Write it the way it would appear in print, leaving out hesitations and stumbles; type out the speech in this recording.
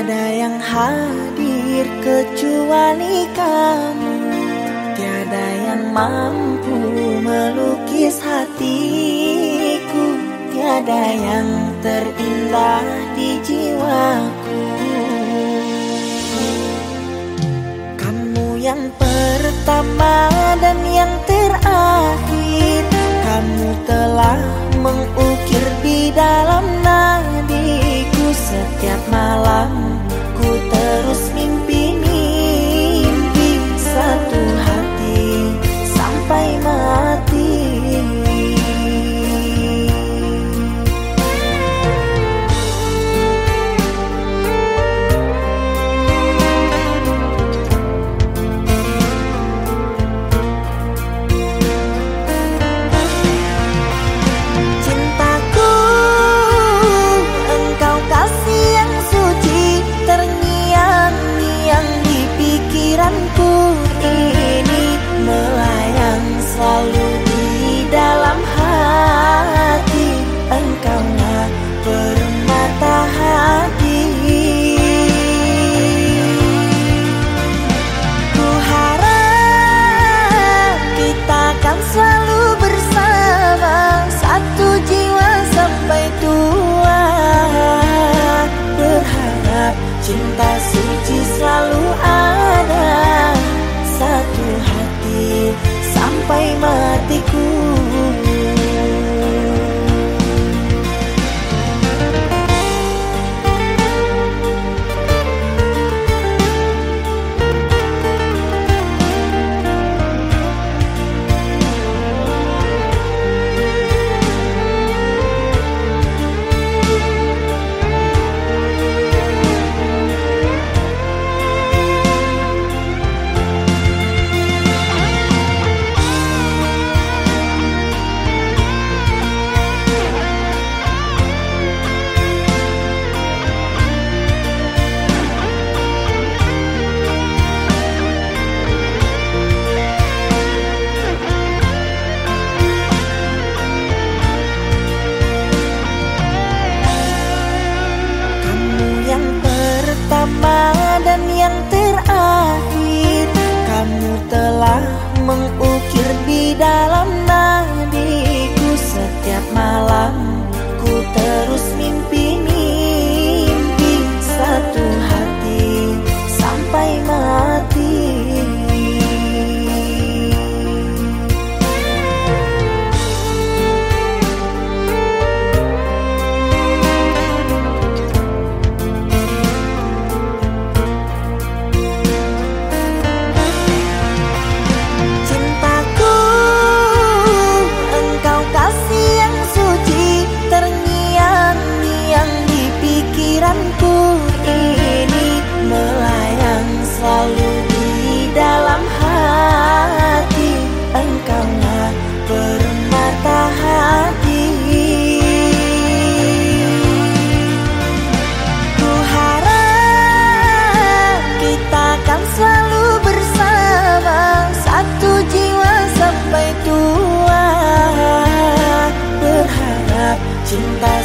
Tiada yang hadir kecuali kamu, tiada yang mampu melukis hatiku, tiada yang terindah di jiwaku. Kamu yang pertama dan yang terakhir, kamu telah mengukir di dalam nadiku. Setiap malam ku terus mimpi-mimpi satu hati sampai mati. Ini melayang selalu di dalam hati, engkaulah permata hati. Ku harap kita akan selalu bersama, satu jiwa sampai tua. Berharap cinta suci selalu ada, satu hati sampai matiku. Dan yang terakhir, kamu telah mengukir di dalam nadiku. Setiap malam ku terus mimpi-mimpi satu hati sampai mati. Ini melayang selalu di dalam hati, engkaulah permata hati. Ku harap kita akan selalu bersama, satu jiwa sampai tua. Berharap cinta